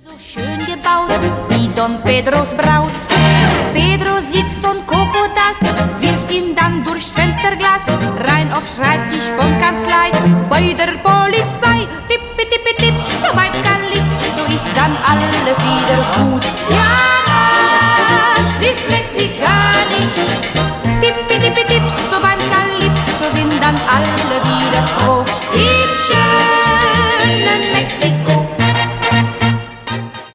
So schön gebaut wie Don Pedros Braut. Pedro sieht von Coco das, wirft ihn dann durchs Fensterglas rein auf Schreibtisch von Kanzlei bei der Polizei. Tippi tippi tipp, so beim Calypso ist dann alles wieder gut. Ja, das ist mexikanisch. Tippi tippi tipp, so beim